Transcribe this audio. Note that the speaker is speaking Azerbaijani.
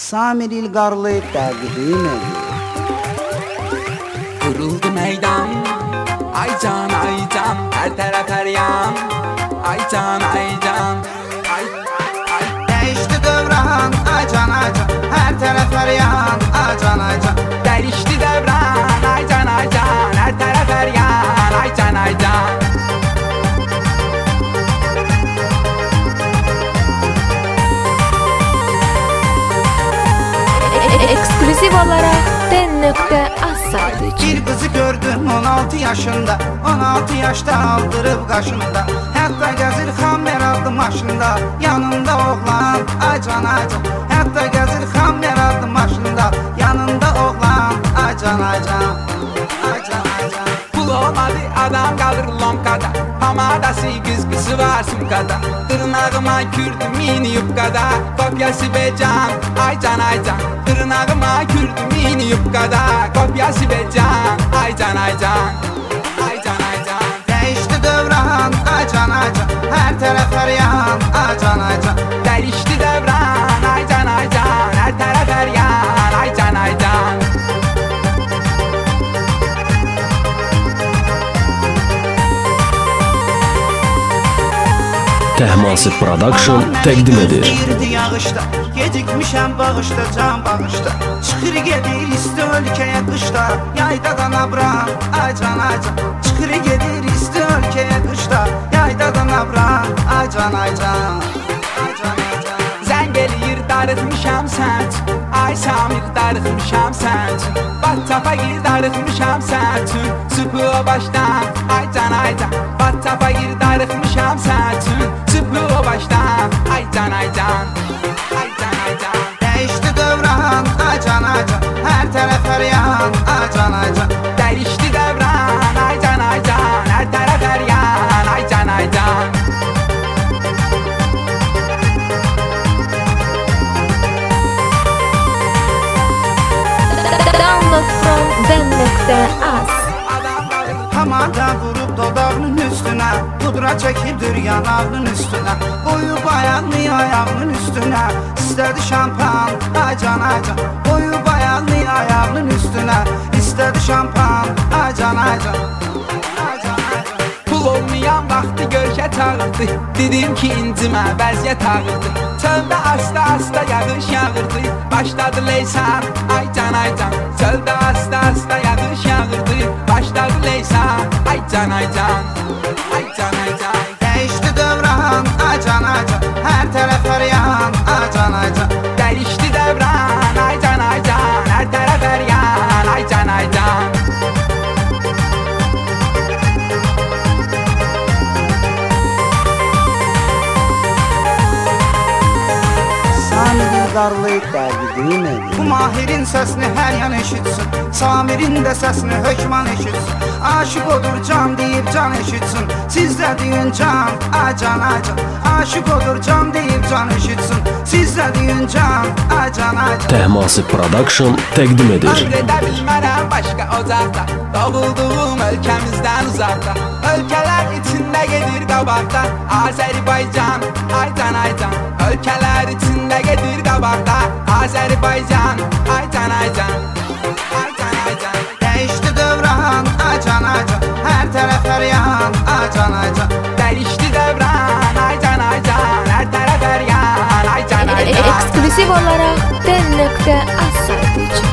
Samir İlgarlı təqdim edir. Kuruldu meydan, ay can her taraf her yan. Ay can, ay Değişti dövran, ay can, her taraf her yan. Ay can, değişti devran, ay can, her taraf her yan. Ay can, Ekskluziv olarak den.az saytıcı. Bir kızı gördüm 16 yaşında, 16 yaşta aldırıp kaşında. Hatta gezir Xammer adlı maşında, yanında oğlan, ay can. Hatta gezir Xammer adlı maşında, yanında oğlan, ay can. pul olmadı adam kalır lomkada. Pamadası kızgısı var sumkada. Tırnağıma kürdüm mini yupkada. Kopyası be can, ay can. Tırnağıma kürdüm mini yupkada. Kopyası be can, ay can. Değişti dövran, ay can, her taraf her yan, ay can. Değişti devran, ay can, her taraf her yan. Ay can. Tehmasib Production təqdim edir. Girdi yağışda, gecikmişəm bağışda, can bağışda. Çıxır gedir isti ölkəyə qışda, yaydadan abram, ay can. Çıxır gedir isti ölkəyə qışda, yaydadan abram, ay can. Zəng eləyir darıxmışam sən üçün. Ay Samir darıxmışam sən üçün. Battapa gir darıxmışam sən üçün. Sıpı o başdan, ay can. Battapa gir darıxmışam sən üçün. Sıpı o başdan, ay can. Değişti dövran, ay can, her taraf her yan, ay can. Değişti devran, ay can, her taraf her yan. Ay can. Download from den.az. Hamada vurup dodağının üstüne, pudra çekildir yanağının üstüne. Koyup ayağını ayağının üstüne, istedi şampan, ay can. Koyup ayağını ayağının üstüne, istedi şampan, ay can. Pul olmayan vaxtı görkə çağırdı. Dedim ki incimə vəziyyət ağırdı. Çöldə asta yağış yağırdı. Başladı leysan, ay can. Çöldə asta yağış yağırdı. Başladı leysan, ay can. Değişti dövran, ay can, her taraf her yan, ay can. Değişti devran, ay can, her taraf her yan. Ay can. Samir İlgarlı təqdim edir. Bu Mahirin səsini hər yan eşitsin, Samirin də səsini hökman eşitsin. Aşık odur can deyib can eşitsin, sizdə deyin can, ay can. Aşık odur can deyib can eşitsin, sizdə deyin can, ay can. Tehmasib Production təqdim edir. Ömrədə bilmərəm başqa ocaqda. Doğulduğum ölkəmizdən uzaqda. Ölkələr içində gedir qabaqda. Azərbaycan, ay can. Ölkələr içində gedir qabaqda. Azərbaycan, ay can. Değişti dövran, ay can, her taraf her yan, ay can. Değişti devran, ay can. Her taraf her yan. Ay can. Ekskluziv olarak den.az saytıcı.